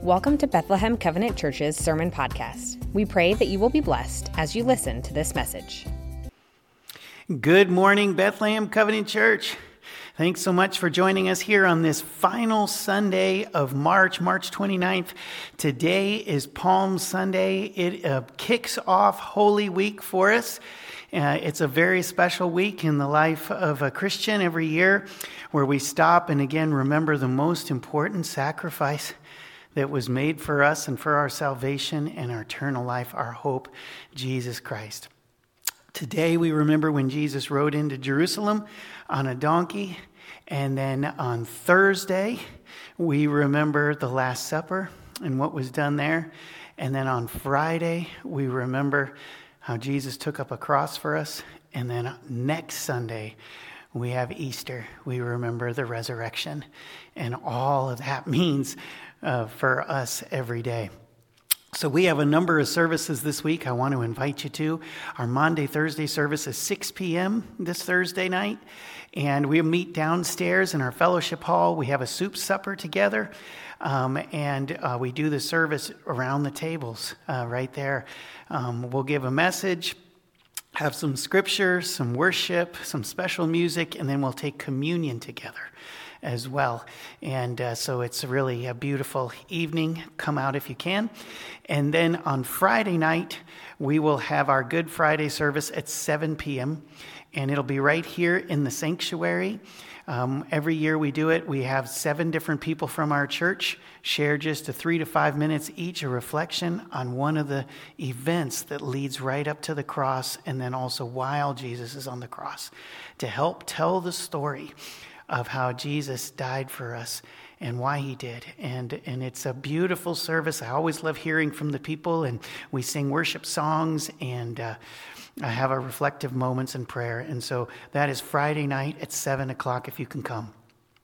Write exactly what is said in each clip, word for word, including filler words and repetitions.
Welcome to Bethlehem Covenant Church's Sermon Podcast. We pray that you will be blessed as you listen to this message. Good morning, Bethlehem Covenant Church. Thanks so much for joining us here on this final Sunday of March, March twenty-ninth. Today is Palm Sunday. It uh, kicks off Holy Week for us. Uh, it's a very special week in the life of a Christian every year where we stop and again remember the most important sacrifice that was made for us and for our salvation and our eternal life, our hope, Jesus Christ. Today we remember when Jesus rode into Jerusalem on a donkey, and then on Thursday we remember the Last Supper and what was done there, and then on Friday we remember how Jesus took up a cross for us, and then next Sunday we have Easter. We remember the resurrection, and all of that means uh, for us every day. So we have a number of services this week I want to invite you to. Our Monday, Thursday service is six p.m. this Thursday night, and we'll meet downstairs in our fellowship hall. We have a soup supper together, um, and uh, we do the service around the tables uh, right there. Um, we'll give a message, have some scripture, some worship, some special music, and then we'll take communion together as well. And uh, so it's really a beautiful evening. Come out if you can. And then on Friday night, we will have our Good Friday service at seven p.m. And it'll be right here in the sanctuary. Um, every year we do it. We have seven different people from our church share just a three to five minutes each, a reflection on one of the events that leads right up to the cross, and then also while Jesus is on the cross, to help tell the story of how Jesus died for us and why he did. And and it's a beautiful service. I always love hearing from the people, and we sing worship songs, and uh, I have our reflective moments in prayer. And so that is Friday night at seven o'clock if you can come.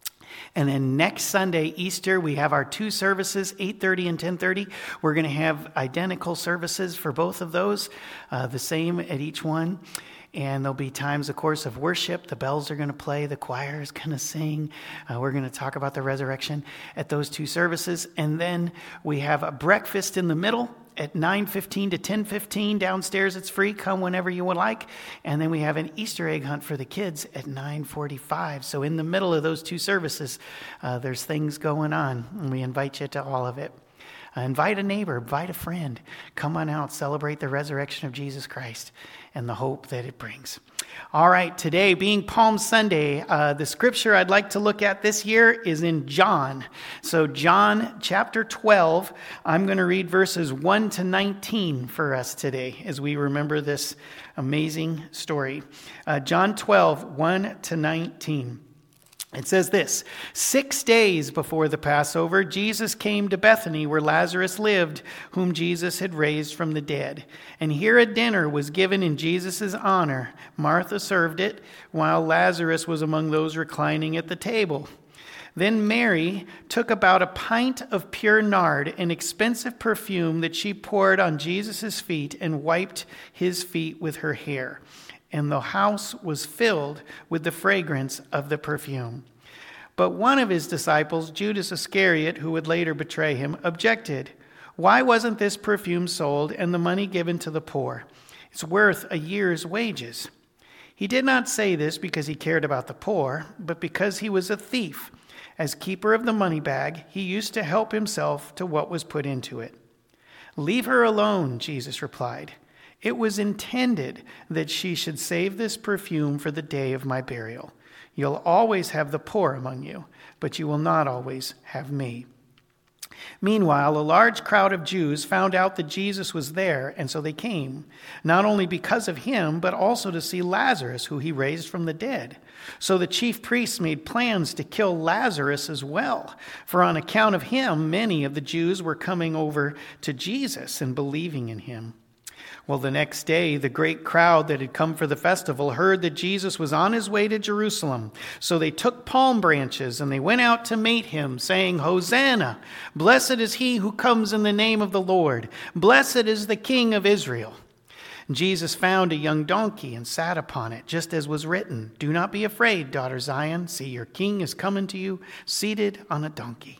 And then next Sunday, Easter, we have our two services, eight thirty and ten thirty. We're going to have identical services for both of those, uh, the same at each one. And there'll be times, of course, of worship. The bells are going to play. The choir is going to sing. Uh, we're going to talk about the resurrection at those two services. And then we have a breakfast in the middle at nine fifteen to ten fifteen. Downstairs, it's free. Come whenever you would like. And then we have an Easter egg hunt for the kids at nine forty-five. So in the middle of those two services, uh, there's things going on. And we invite you to all of it. Uh, invite a neighbor, invite a friend. Come on out, celebrate the resurrection of Jesus Christ and the hope that it brings. All right, today being Palm Sunday, uh, the scripture I'd like to look at this year is in John. So John chapter twelve, I'm going to read verses one to nineteen for us today as we remember this amazing story. Uh, John twelve, one to nineteen. It says this: Six days before the Passover, Jesus came to Bethany where Lazarus lived, whom Jesus had raised from the dead. And here a dinner was given in Jesus' honor. Martha served it, while Lazarus was among those reclining at the table. Then Mary took about a pint of pure nard, an expensive perfume that she poured on Jesus' feet and wiped his feet with her hair. And the house was filled with the fragrance of the perfume. But one of his disciples, Judas Iscariot, who would later betray him, objected. Why wasn't this perfume sold and the money given to the poor? It's worth a year's wages. He did not say this because he cared about the poor, but because he was a thief. As keeper of the money bag, he used to help himself to what was put into it. Leave her alone, Jesus replied. It was intended that she should save this perfume for the day of my burial. You'll always have the poor among you, but you will not always have me. Meanwhile, a large crowd of Jews found out that Jesus was there, and so they came, not only because of him, but also to see Lazarus, who he raised from the dead. So the chief priests made plans to kill Lazarus as well, for on account of him, many of the Jews were coming over to Jesus and believing in him. Well, the next day, the great crowd that had come for the festival heard that Jesus was on his way to Jerusalem. So they took palm branches and they went out to meet him, saying, Hosanna! Blessed is he who comes in the name of the Lord. Blessed is the King of Israel. Jesus found a young donkey and sat upon it, just as was written, Do not be afraid, daughter Zion. See, your king is coming to you, seated on a donkey.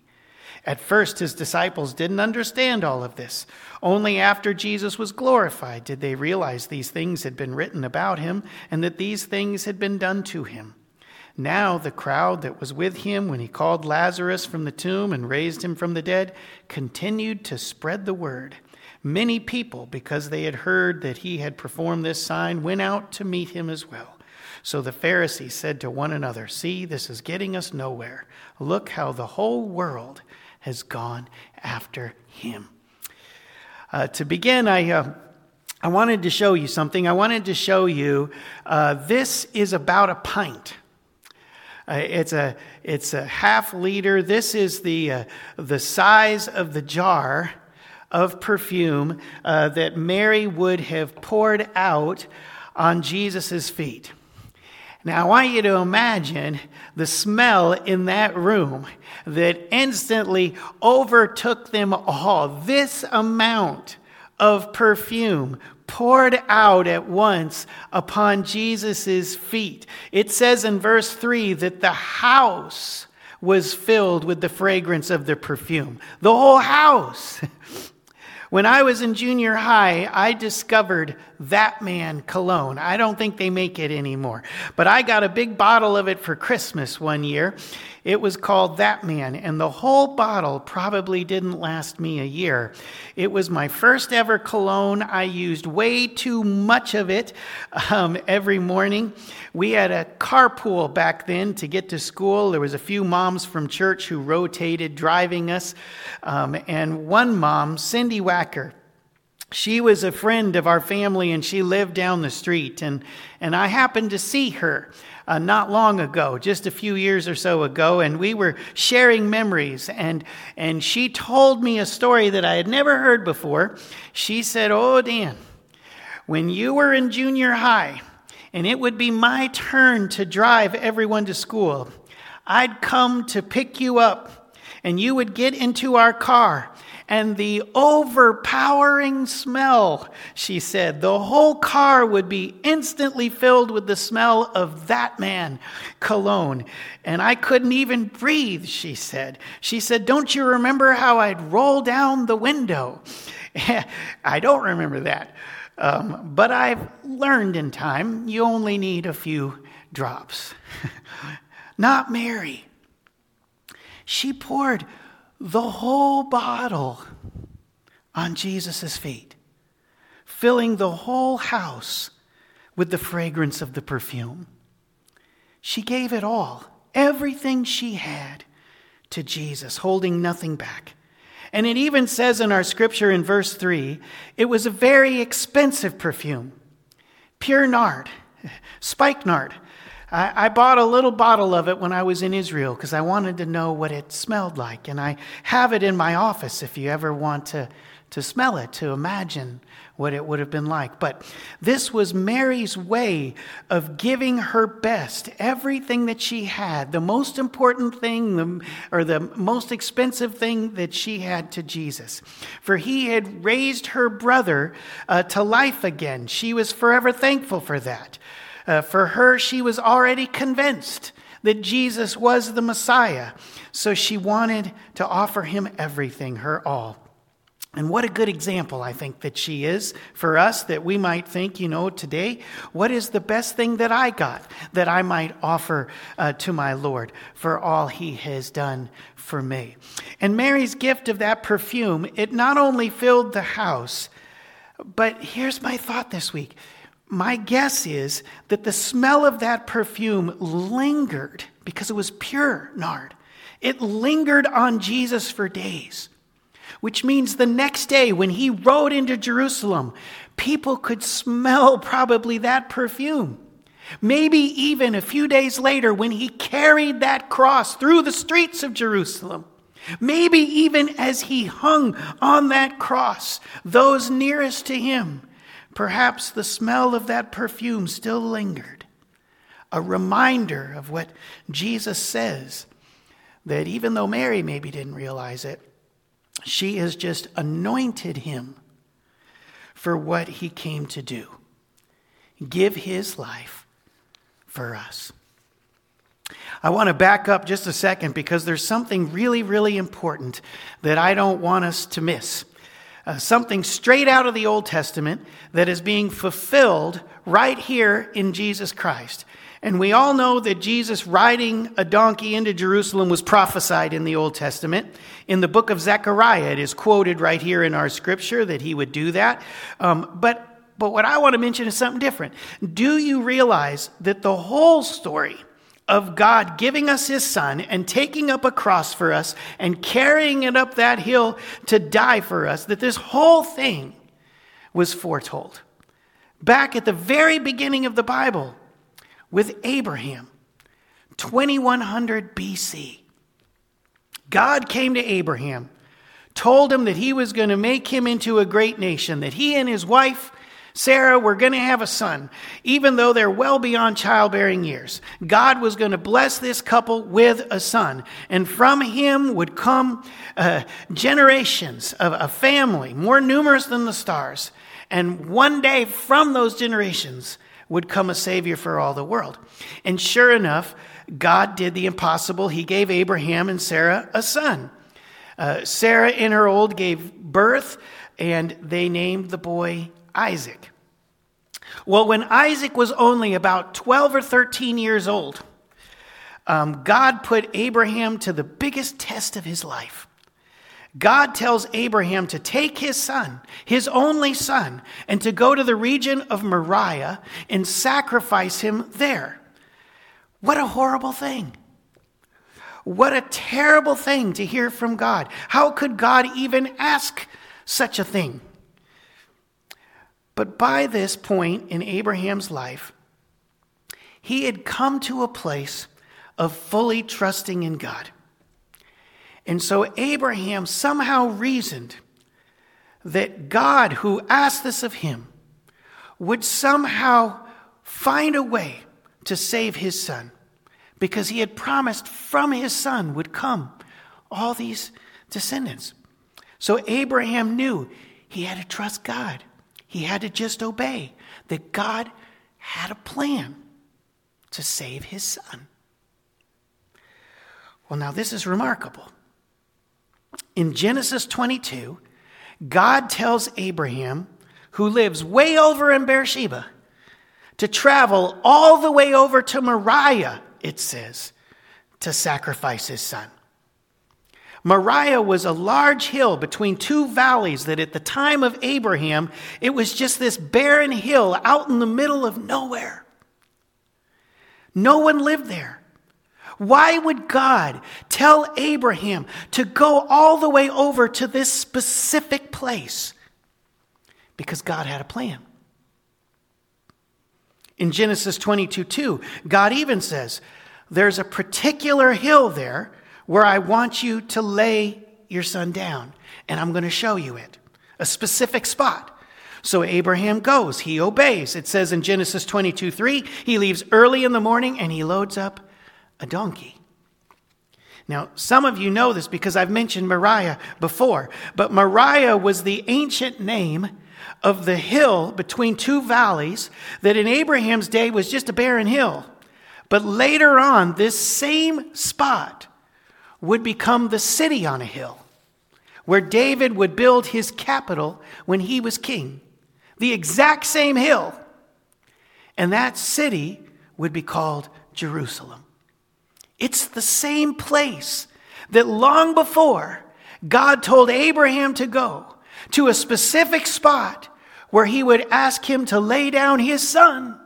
At first, his disciples didn't understand all of this. Only after Jesus was glorified did they realize these things had been written about him and that these things had been done to him. Now the crowd that was with him when he called Lazarus from the tomb and raised him from the dead continued to spread the word. Many people, because they had heard that he had performed this sign, went out to meet him as well. So the Pharisees said to one another, "See, this is getting us nowhere. Look how the whole world has gone after him." Uh, to begin, I uh, I wanted to show you something. I wanted to show you uh, this is about a pint. Uh, it's a it's a half liter. This is the uh, the size of the jar of perfume uh, that Mary would have poured out on Jesus' feet. Now, I want you to imagine the smell in that room that instantly overtook them all. This amount of perfume poured out at once upon Jesus' feet. It says in verse three that the house was filled with the fragrance of the perfume. The whole house. When I was in junior high, I discovered That Man cologne. I don't think they make it anymore. But I got a big bottle of it for Christmas one year. It was called That Man, and the whole bottle probably didn't last me a year. It was my first ever cologne. I used way too much of it um, every morning. We had a carpool back then to get to school. There was a few moms from church who rotated driving us. Um, and one mom, Cindy Wacker, she was a friend of our family, and she lived down the street. And, and I happened to see her uh, not long ago, just a few years or so ago, and we were sharing memories. And, and she told me a story that I had never heard before. She said, "Oh, Dan, when you were in junior high, and it would be my turn to drive everyone to school, I'd come to pick you up, and you would get into our car. And the overpowering smell," she said, "the whole car would be instantly filled with the smell of That Man cologne. And I couldn't even breathe," she said. She said, "Don't you remember how I'd roll down the window?" I don't remember that. Um, but I've learned in time, you only need a few drops. Not Mary. She poured the whole bottle on Jesus' feet, filling the whole house with the fragrance of the perfume. She gave it all, everything she had, to Jesus, holding nothing back. And it even says in our scripture in verse three, it was a very expensive perfume, pure nard, spikenard. I, I bought a little bottle of it when I was in Israel because I wanted to know what it smelled like. And I have it in my office if you ever want to, to smell it, to imagine what it would have been like. But this was Mary's way of giving her best, everything that she had, the most important thing, the, or the most expensive thing that she had, to Jesus. For he had raised her brother uh, to life again. She was forever thankful for that. Uh, for her, she was already convinced that Jesus was the Messiah. So she wanted to offer him everything, her all. And what a good example, I think, that she is for us, that we might think, you know, today, what is the best thing that I got that I might offer uh, to my Lord for all he has done for me? And Mary's gift of that perfume, it not only filled the house, but here's my thought this week. My guess is that the smell of that perfume lingered because it was pure nard. It lingered on Jesus for days, which means the next day when he rode into Jerusalem, people could smell probably that perfume. Maybe even a few days later when he carried that cross through the streets of Jerusalem. Maybe even as he hung on that cross, those nearest to him, perhaps the smell of that perfume still lingered. A reminder of what Jesus says, that even though Mary maybe didn't realize it, she has just anointed him for what he came to do. Give his life for us. I want to back up just a second because there's something really, really important that I don't want us to miss. Uh, something straight out of the Old Testament that is being fulfilled right here in Jesus Christ. And we all know that Jesus riding a donkey into Jerusalem was prophesied in the Old Testament. In the book of Zechariah, it is quoted right here in our scripture that he would do that. Um, but, but what I want to mention is something different. Do you realize that the whole story of God giving us his son and taking up a cross for us and carrying it up that hill to die for us, that this whole thing was foretold back at the very beginning of the Bible with Abraham, twenty-one hundred B C. God came to Abraham, told him that he was going to make him into a great nation, that he and his wife Sarah were going to have a son, even though they're well beyond childbearing years. God was going to bless this couple with a son, and from him would come uh, generations of a family more numerous than the stars. And one day from those generations would come a Savior for all the world. And sure enough, God did the impossible. He gave Abraham and Sarah a son. Uh, Sarah in her old gave birth, and they named the boy Isaac. Well, when Isaac was only about twelve or thirteen years old, um, God put Abraham to the biggest test of his life. God tells Abraham to take his son, his only son, and to go to the region of Moriah and sacrifice him there. What a horrible thing. What a terrible thing to hear from God. How could God even ask such a thing? But by this point in Abraham's life, he had come to a place of fully trusting in God. And so Abraham somehow reasoned that God, who asked this of him, would somehow find a way to save his son, because he had promised from his son would come all these descendants. So Abraham knew he had to trust God. He had to just obey that God had a plan to save his son. Well, now this is remarkable. In Genesis twenty-two, God tells Abraham, who lives way over in Beersheba, to travel all the way over to Moriah, it says, to sacrifice his son. Moriah was a large hill between two valleys that at the time of Abraham, it was just this barren hill out in the middle of nowhere. No one lived there. Why would God tell Abraham to go all the way over to this specific place? Because God had a plan. In Genesis twenty-two two, God even says, there's a particular hill there where I want you to lay your son down, and I'm going to show you it, a specific spot. So Abraham goes, he obeys. It says in Genesis twenty-two three, he leaves early in the morning and he loads up a donkey. Now, some of you know this because I've mentioned Moriah before, but Moriah was the ancient name of the hill between two valleys that in Abraham's day was just a barren hill. But later on, this same spot would become the city on a hill where David would build his capital when he was king. The exact same hill. And that city would be called Jerusalem. It's the same place that long before God told Abraham to go to a specific spot where he would ask him to lay down his son,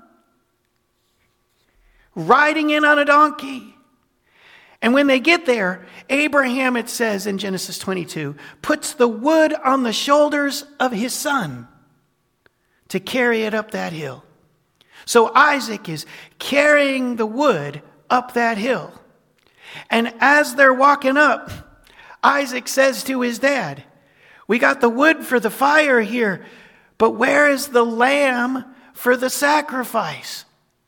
riding in on a donkey. And when they get there, Abraham, it says in Genesis twenty-two, puts the wood on the shoulders of his son to carry it up that hill. So Isaac is carrying the wood up that hill. And as they're walking up, Isaac says to his dad, we got the wood for the fire here, but where is the lamb for the sacrifice?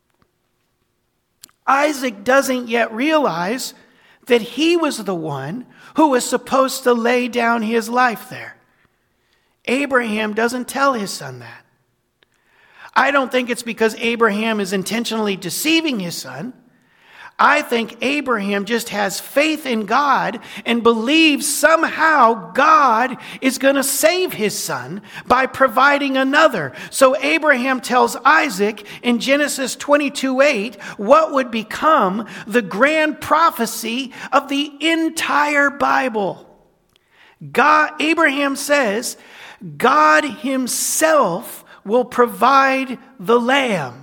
Isaac doesn't yet realize that he was the one who was supposed to lay down his life there. Abraham doesn't tell his son that. I don't think it's because Abraham is intentionally deceiving his son. I think Abraham just has faith in God and believes somehow God is going to save his son by providing another. So Abraham tells Isaac in Genesis twenty-two eight what would become the grand prophecy of the entire Bible. God, Abraham says, God himself will provide the lamb.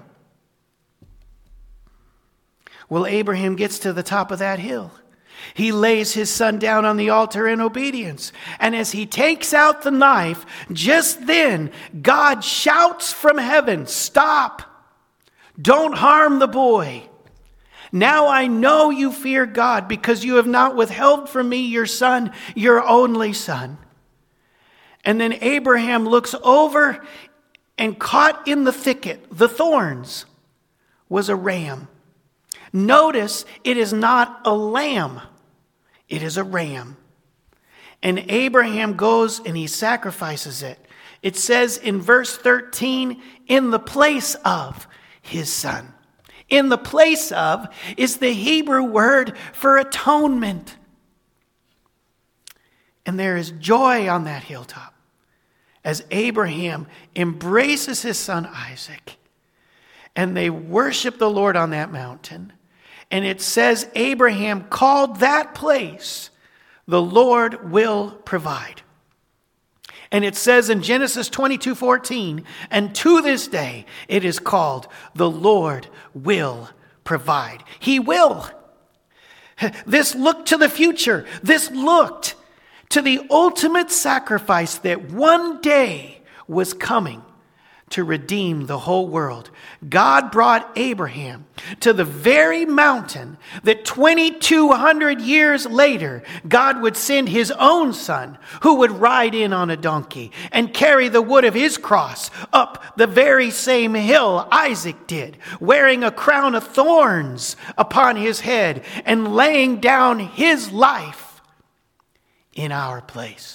Well, Abraham gets to the top of that hill. He lays his son down on the altar in obedience. And as he takes out the knife, just then God shouts from heaven, "Stop! Don't harm the boy. Now I know you fear God because you have not withheld from me your son, your only son." And then Abraham looks over, and caught in the thicket, the thorns, was a ram. Notice it is not a lamb. It is a ram. And Abraham goes and he sacrifices it. It says in verse thirteen, in the place of his son. In the place of is the Hebrew word for atonement. And there is joy on that hilltop as Abraham embraces his son Isaac. And they worship the Lord on that mountain. And it says Abraham called that place, "The Lord will provide." And it says in Genesis twenty-two fourteen, and to this day it is called, "The Lord will provide." He will. This looked to the future. This looked to the ultimate sacrifice that one day was coming to redeem the whole world. God brought Abraham to the very mountain that twenty-two hundred years later, God would send his own son who would ride in on a donkey and carry the wood of his cross up the very same hill Isaac did, wearing a crown of thorns upon his head and laying down his life in our place.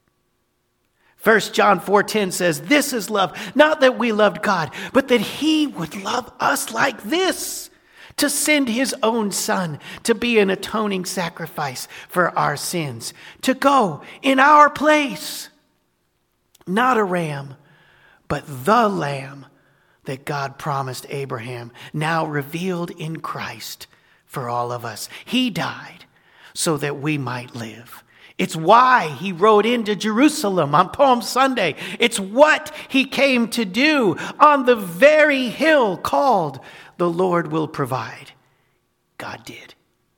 First John four ten says, "This is love, not that we loved God, but that he would love us like this, to send his own son to be an atoning sacrifice for our sins, to go in our place." Not a ram, but the lamb that God promised Abraham, now revealed in Christ for all of us. He died so that we might live. It's why he rode into Jerusalem on Palm Sunday. It's what he came to do on the very hill called "The Lord will provide." God did.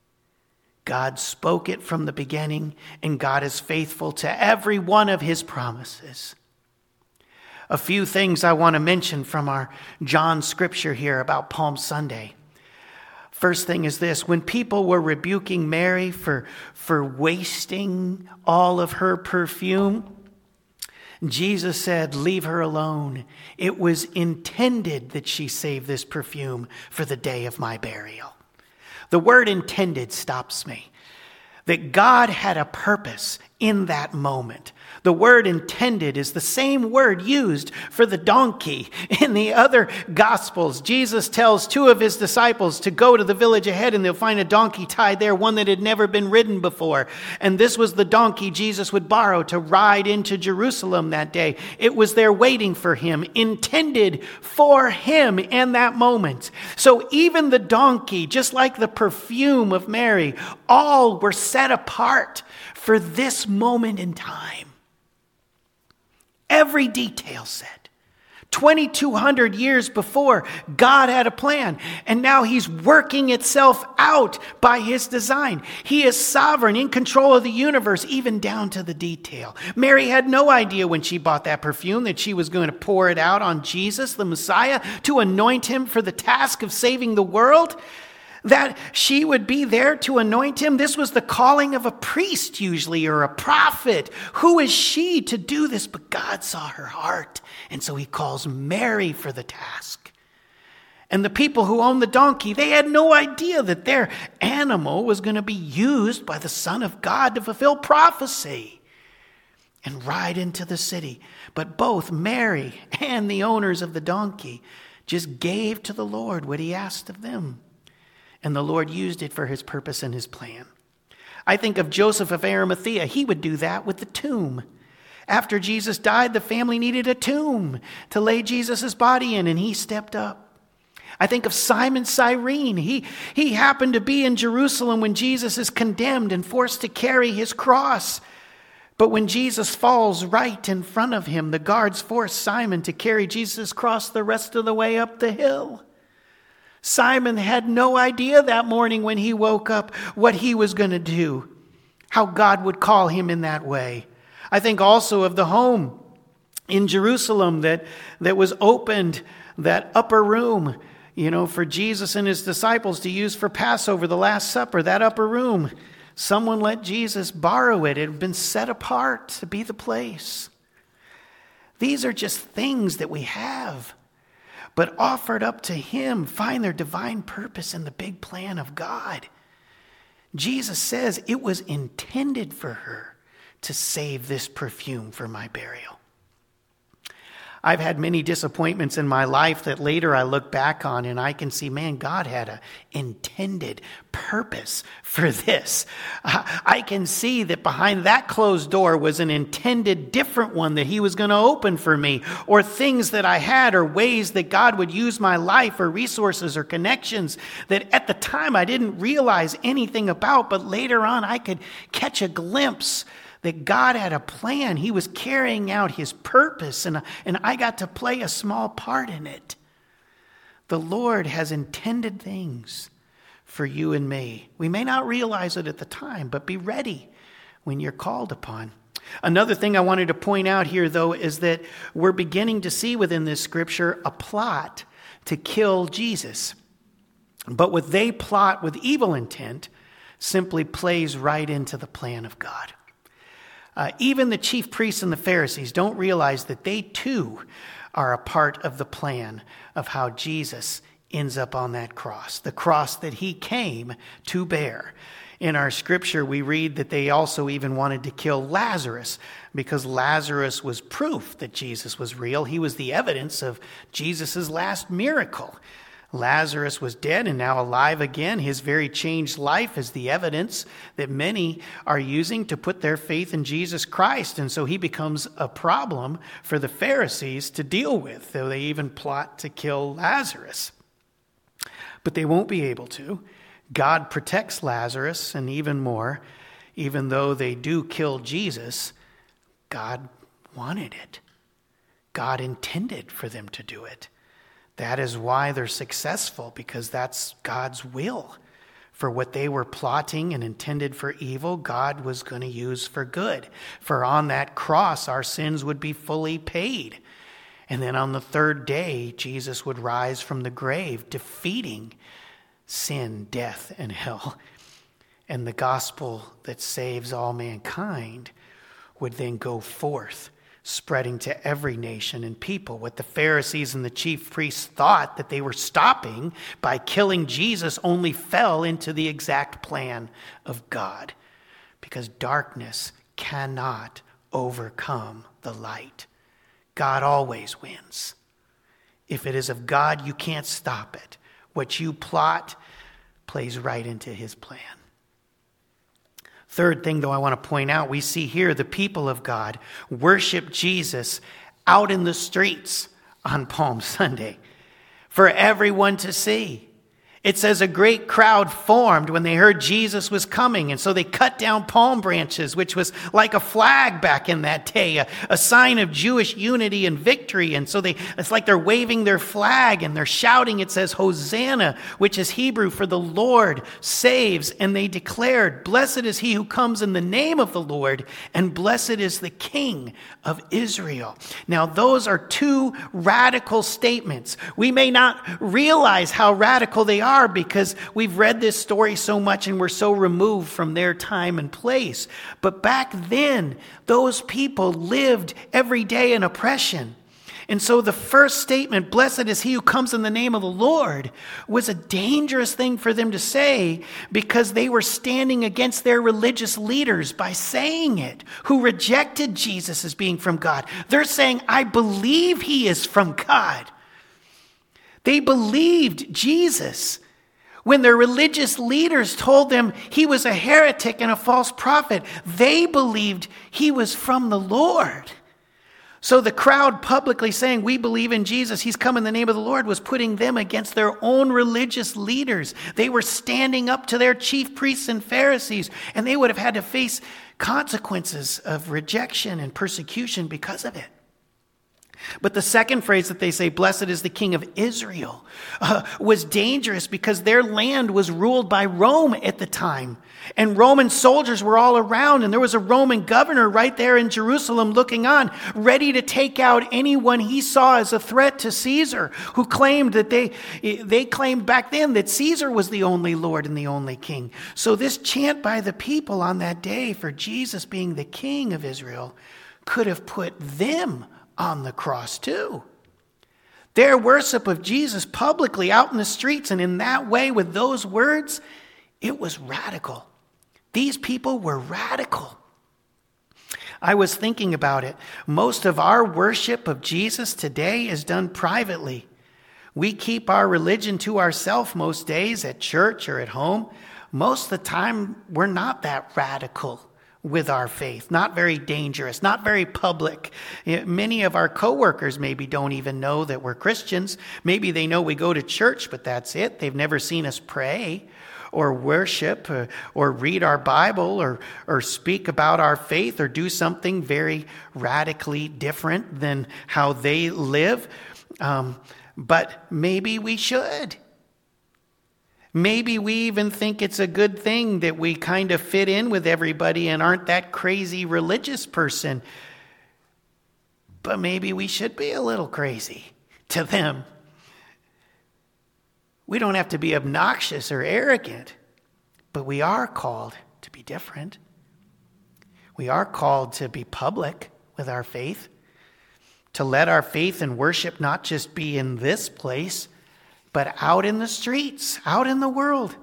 God spoke it from the beginning, and God is faithful to every one of his promises. A few things I want to mention from our John scripture here about Palm Sunday. First thing is this: when people were rebuking Mary for, for wasting all of her perfume, Jesus said, "Leave her alone. It was intended that she save this perfume for the day of my burial." The word "intended" stops me. That God had a purpose in that moment. The word "intended" is the same word used for the donkey in the other Gospels. Jesus tells two of his disciples to go to the village ahead and they'll find a donkey tied there, one that had never been ridden before. And this was the donkey Jesus would borrow to ride into Jerusalem that day. It was there waiting for him, intended for him in that moment. So even the donkey, just like the perfume of Mary, all were set apart for this moment in time. Every detail said. twenty-two hundred years before, God had a plan, and now he's working itself out by his design. He is sovereign, in control of the universe, even down to the detail. Mary had no idea when she bought that perfume that she was going to pour it out on Jesus, the Messiah, to anoint him for the task of saving the world. That she would be there to anoint him. This was the calling of a priest usually, or a prophet. Who is she to do this? But God saw her heart. And so he calls Mary for the task. And the people who owned the donkey, they had no idea that their animal was going to be used by the Son of God to fulfill prophecy and ride into the city. But both Mary and the owners of the donkey just gave to the Lord what he asked of them. and the Lord used it for his purpose and his plan. I think of Joseph of Arimathea. He would do that with the tomb. After Jesus died, the family needed a tomb to lay Jesus' body in, and he stepped up. I think of Simon Cyrene. He, he happened to be in Jerusalem when Jesus is condemned and forced to carry his cross. But when Jesus falls right in front of him, the guards force Simon to carry Jesus' cross the rest of the way up the hill. Simon had no idea that morning when he woke up what he was going to do, how God would call him in that way. I think also of the home in Jerusalem that, that was opened, that upper room, you know, for Jesus and his disciples to use for Passover, the Last Supper, that upper room. Someone let Jesus borrow it. It had been set apart to be the place. These are just things that we have, but offered up to him, find their divine purpose in the big plan of God. Jesus says it was intended for her to save this perfume for my burial. I've had many disappointments in my life that later I look back on and I can see, man, God had an intended purpose for this. I can see that behind that closed door was an intended different one that he was going to open for me, or things that I had, or ways that God would use my life, or resources or connections that at the time I didn't realize anything about, but later on I could catch a glimpse that God had a plan. He was carrying out his purpose, and, and I got to play a small part in it. The Lord has intended things for you and me. We may not realize it at the time, but be ready when you're called upon. Another thing I wanted to point out here, though, is that we're beginning to see within this scripture a plot to kill Jesus. But what they plot with evil intent simply plays right into the plan of God. Uh, even the chief priests and the Pharisees don't realize that they too are a part of the plan of how Jesus ends up on that cross, the cross that he came to bear. In our scripture, we read that they also even wanted to kill Lazarus because Lazarus was proof that Jesus was real. He was the evidence of Jesus' last miracle. Lazarus was dead and now alive again. His very changed life is the evidence that many are using to put their faith in Jesus Christ. And so he becomes a problem for the Pharisees to deal with, though they even plot to kill Lazarus. But they won't be able to. God protects Lazarus, and even more, even though they do kill Jesus, God wanted it. God intended for them to do it. That is why they're successful, because that's God's will. For what they were plotting and intended for evil, God was going to use for good. For on that cross, our sins would be fully paid. And then on the third day, Jesus would rise from the grave, defeating sin, death, and hell. And the gospel that saves all mankind would then go forth, spreading to every nation and people. What the Pharisees and the chief priests thought that they were stopping by killing Jesus only fell into the exact plan of God, because darkness cannot overcome the light. God always wins. If it is of God, you can't stop it. What you plot plays right into his plan. Third thing, though, I want to point out, we see here the people of God worship Jesus out in the streets on Palm Sunday for everyone to see. It says a great crowd formed when they heard Jesus was coming, and so they cut down palm branches, which was like a flag back in that day, a, a sign of Jewish unity and victory. And so they it's like they're waving their flag and they're shouting. It says Hosanna, which is Hebrew for the Lord saves. And they declared, blessed is he who comes in the name of the Lord, and blessed is the King of Israel. Now, those are two radical statements. We may not realize how radical they are, because we've read this story so much and we're so removed from their time and place. But back then, those people lived every day in oppression. And so the first statement, blessed is he who comes in the name of the Lord, was a dangerous thing for them to say, because they were standing against their religious leaders by saying it, who rejected Jesus as being from God. They're saying, I believe he is from God. They believed Jesus When their religious leaders told them he was a heretic and a false prophet, they believed he was from the Lord. So the crowd publicly saying, we believe in Jesus, he's come in the name of the Lord, was putting them against their own religious leaders. They were standing up to their chief priests and Pharisees, and they would have had to face consequences of rejection and persecution because of it. But the second phrase that they say, blessed is the King of Israel, uh, was dangerous because their land was ruled by Rome at the time. And Roman soldiers were all around, and there was a Roman governor right there in Jerusalem looking on, ready to take out anyone he saw as a threat to Caesar, who claimed that they, they claimed back then that Caesar was the only Lord and the only king. So this chant by the people on that day for Jesus being the King of Israel could have put them on the cross too. Their worship of Jesus publicly out in the streets and in that way with those words, it was radical. These people were radical. I was thinking about it. Most of our worship of Jesus today is done privately. We keep our religion to ourselves most days at church or at home. Most of the time, we're not that radical with our faith, not very dangerous, not very public. Many of our coworkers maybe don't even know that we're Christians. Maybe they know we go to church, but that's it. They've never seen us pray or worship or, or read our Bible or, or speak about our faith or do something very radically different than how they live. Um, but maybe we should. Maybe we even think it's a good thing that we kind of fit in with everybody and aren't that crazy religious person. But maybe we should be a little crazy to them. We don't have to be obnoxious or arrogant, but we are called to be different. We are called to be public with our faith, to let our faith and worship not just be in this place, but out in the streets, out in the world.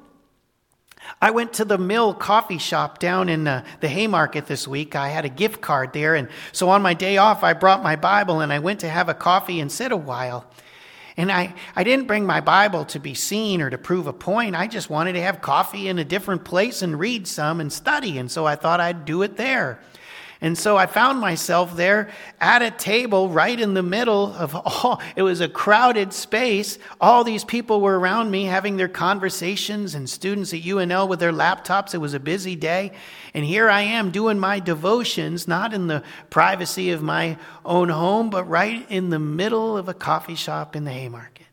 I went to the Mill coffee shop down in uh, the Haymarket this week. I had a gift card there, and so on my day off, I brought my Bible, and I went to have a coffee and sit a while. And I, I didn't bring my Bible to be seen or to prove a point. I just wanted to have coffee in a different place and read some and study, and so I thought I'd do it there. And so I found myself there at a table right in the middle of all, it was a crowded space. All these people were around me having their conversations and students at U N L with their laptops. It was a busy day. And here I am doing my devotions, not in the privacy of my own home, but right in the middle of a coffee shop in the Haymarket.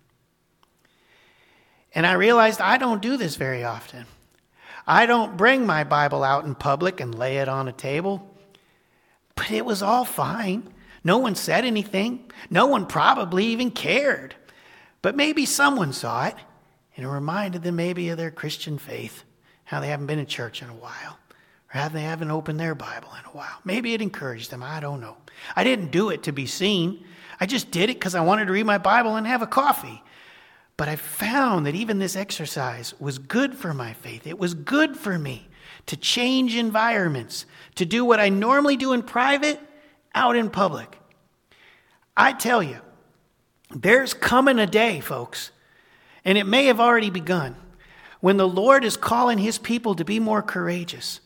And I realized I don't do this very often. I don't bring my Bible out in public and lay it on a table. But it was all fine. No one said anything. No one probably even cared. But maybe someone saw it, and it reminded them maybe of their Christian faith, how they haven't been in church in a while, or how they haven't opened their Bible in a while. Maybe it encouraged them. I don't know. I didn't do it to be seen. I just did it because I wanted to read my Bible and have a coffee. But I found that even this exercise was good for my faith. It was good for me to change environments, to do what I normally do in private, out in public. I tell you, there's coming a day, folks, and it may have already begun, when the Lord is calling his people to be more courageous,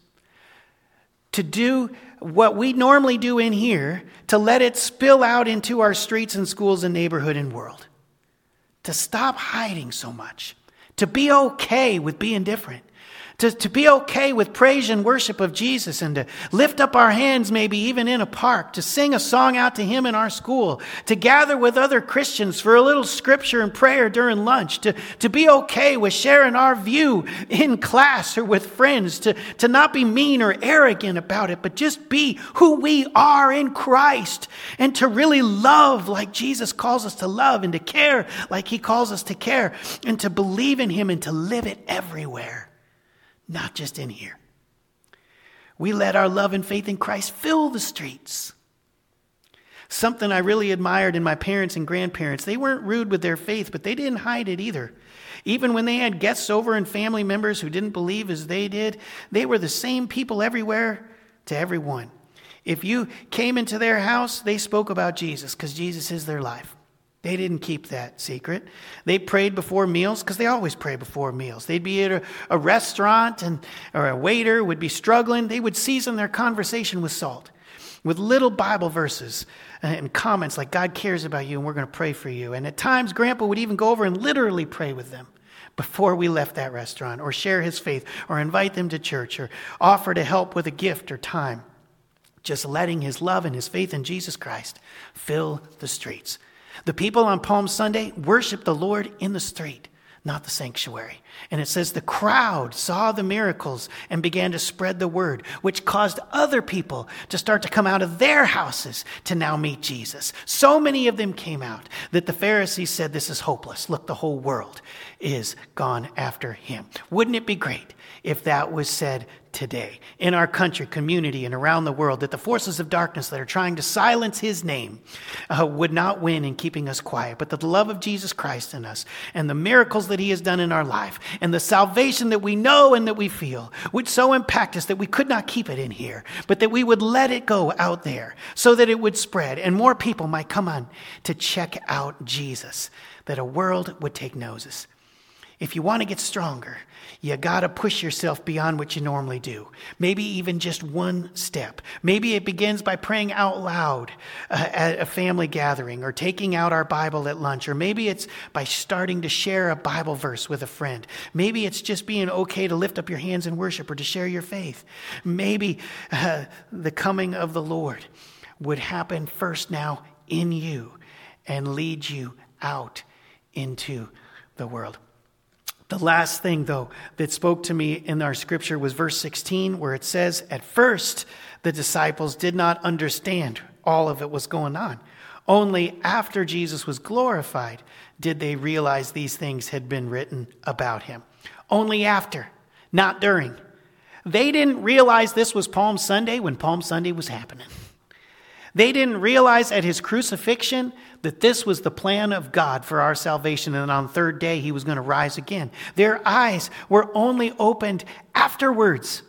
to do what we normally do in here, to let it spill out into our streets and schools and neighborhood and world, to stop hiding so much, to be okay with being different, To, to be okay with praise and worship of Jesus, and to lift up our hands maybe even in a park, to sing a song out to him in our school, to gather with other Christians for a little scripture and prayer during lunch, to, to be okay with sharing our view in class or with friends, to, to not be mean or arrogant about it, but just be who we are in Christ, and to really love like Jesus calls us to love, and to care like he calls us to care, and to believe in him and to live it everywhere. Not just in here. We let our love and faith in Christ fill the streets. Something I really admired in my parents and grandparents. They weren't rude with their faith, but they didn't hide it either. Even when they had guests over and family members who didn't believe as they did, they were the same people everywhere to everyone. If you came into their house, they spoke about Jesus because Jesus is their life. They didn't keep that secret. They prayed before meals because they always pray before meals. They'd be at a, a restaurant and or a waiter would be struggling. They would season their conversation with salt, with little Bible verses and comments like, God cares about you and we're going to pray for you. And at times, Grandpa would even go over and literally pray with them before we left that restaurant, or share his faith, or invite them to church, or offer to help with a gift or time. Just letting his love and his faith in Jesus Christ fill the streets. The people on Palm Sunday worshiped the Lord in the street, not the sanctuary. And it says the crowd saw the miracles and began to spread the word, which caused other people to start to come out of their houses to now meet Jesus. So many of them came out that the Pharisees said, this is hopeless. Look, the whole world is gone after him. Wouldn't it be great if that was said today in our country, community, and around the world, that the forces of darkness that are trying to silence his name uh, would not win in keeping us quiet, but that the love of Jesus Christ in us and the miracles that he has done in our life and the salvation that we know and that we feel would so impact us that we could not keep it in here, but that we would let it go out there so that it would spread and more people might come on to check out Jesus, that a world would take notice. If you want to get stronger, you got to push yourself beyond what you normally do. Maybe even just one step. Maybe it begins by praying out loud uh, at a family gathering, or taking out our Bible at lunch. Or maybe it's by starting to share a Bible verse with a friend. Maybe it's just being okay to lift up your hands in worship or to share your faith. Maybe uh, the coming of the Lord would happen first now in you and lead you out into the world. The last thing, though, that spoke to me in our scripture was verse sixteen, where it says, at first, the disciples did not understand all of it was going on. Only after Jesus was glorified did they realize these things had been written about him. Only after, not during. They didn't realize this was Palm Sunday when Palm Sunday was happening. They didn't realize at his crucifixion that this was the plan of God for our salvation, and on the third day he was going to rise again. Their eyes were only opened afterwards.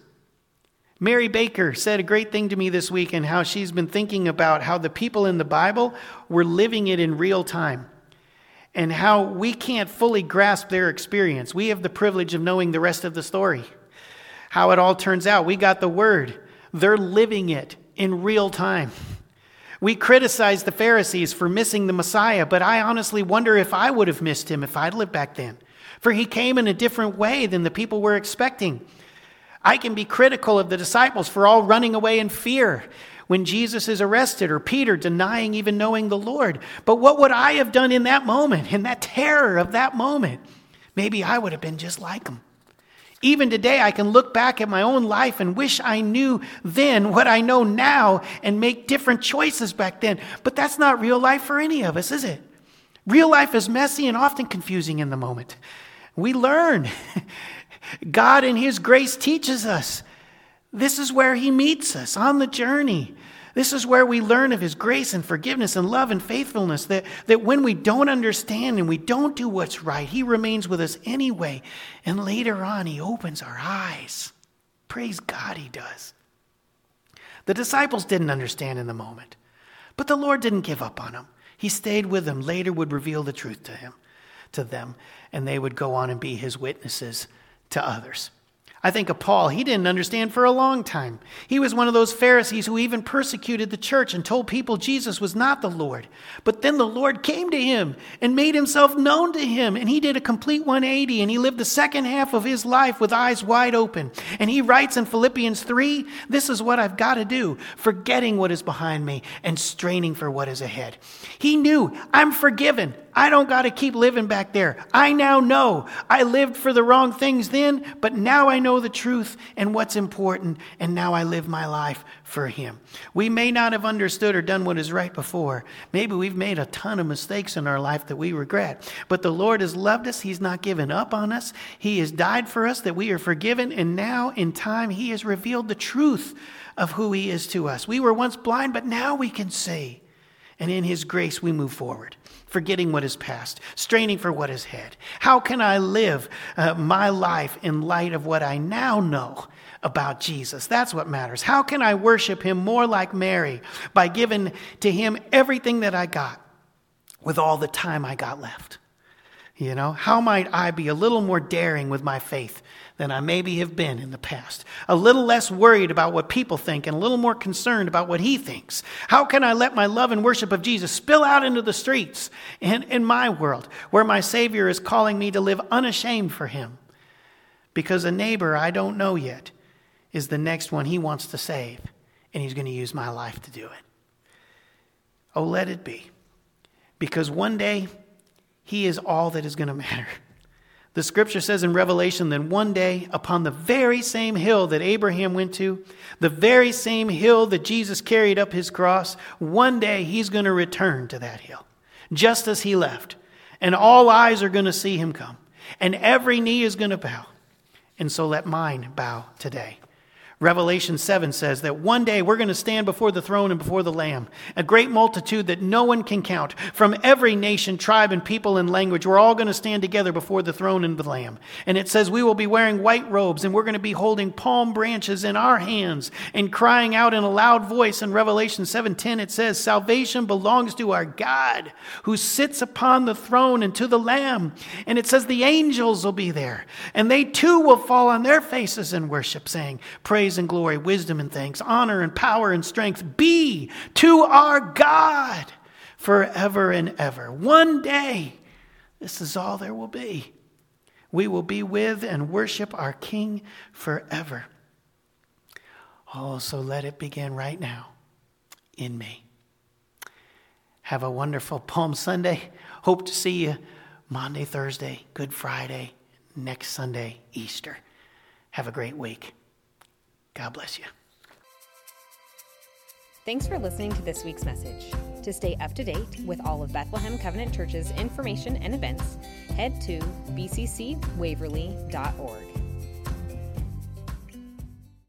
Mary Baker said a great thing to me this week, and how she's been thinking about how the people in the Bible were living it in real time, and how we can't fully grasp their experience. We have the privilege of knowing the rest of the story, how it all turns out. We got the word. They're living it in real time. We criticize the Pharisees for missing the Messiah, but I honestly wonder if I would have missed him if I'd lived back then. For he came in a different way than the people were expecting. I can be critical of the disciples for all running away in fear when Jesus is arrested, or Peter denying even knowing the Lord. But what would I have done in that moment, in that terror of that moment? Maybe I would have been just like them. Even today, I can look back at my own life and wish I knew then what I know now and make different choices back then. But that's not real life for any of us, is it? Real life is messy and often confusing in the moment. We learn. God in his grace teaches us. This is where he meets us on the journey. This is where we learn of his grace and forgiveness and love and faithfulness, that, that when we don't understand and we don't do what's right, he remains with us anyway. And later on, he opens our eyes. Praise God, he does. The disciples didn't understand in the moment, but the Lord didn't give up on them. He stayed with them, later would reveal the truth to him, to them, and they would go on and be his witnesses to others. I think of Paul. He didn't understand for a long time. He was one of those Pharisees who even persecuted the church and told people Jesus was not the Lord. But then the Lord came to him and made himself known to him. And he did a complete one eighty, and he lived the second half of his life with eyes wide open. And he writes in Philippians three, this is what I've got to do, forgetting what is behind me and straining for what is ahead. He knew, I'm forgiven. I don't got to keep living back there. I now know I lived for the wrong things then, but now I know the truth and what's important, and now I live my life for him. We may not have understood or done what is right before. Maybe we've made a ton of mistakes in our life that we regret, but the Lord has loved us. He's not given up on us. He has died for us that we are forgiven, and now in time he has revealed the truth of who he is to us. We were once blind, but now we can see, and in his grace we move forward, forgetting what is past, straining for what is ahead. How can I live uh, my life in light of what I now know about Jesus? That's what matters. How can I worship him more like Mary by giving to him everything that I got? with all the time I got left? You know, how might I be a little more daring with my faith than I maybe have been in the past? A little less worried about what people think and a little more concerned about what he thinks. How can I let my love and worship of Jesus spill out into the streets in, in my world where my Savior is calling me to live unashamed for him? Because a neighbor I don't know yet is the next one he wants to save, and he's going to use my life to do it. Oh, let it be. Because one day, he is all that is going to matter. The scripture says in Revelation that one day, upon the very same hill that Abraham went to, the very same hill that Jesus carried up his cross, one day he's going to return to that hill, just as he left. And all eyes are going to see him come, and every knee is going to bow. And so let mine bow today. Revelation seven says that one day we're going to stand before the throne and before the Lamb, a great multitude that no one can count. From every nation, tribe, and people and language, we're all going to stand together before the throne and the Lamb. And it says we will be wearing white robes, and we're going to be holding palm branches in our hands and crying out in a loud voice. In Revelation seven ten, it says, salvation belongs to our God who sits upon the throne and to the Lamb. And it says the angels will be there, and they too will fall on their faces in worship, saying, praise and glory, wisdom and thanks, honor and power and strength be to our God forever and ever. One day, this is all there will be. We will be with and worship our King forever. Oh, so let it begin right now in me. Have a wonderful Palm Sunday. Hope to see you Monday, Thursday, Good Friday, next Sunday, Easter. Have a great week. God bless you. Thanks for listening to this week's message. To stay up to date with all of Bethlehem Covenant Church's information and events, head to b c c waverly dot org.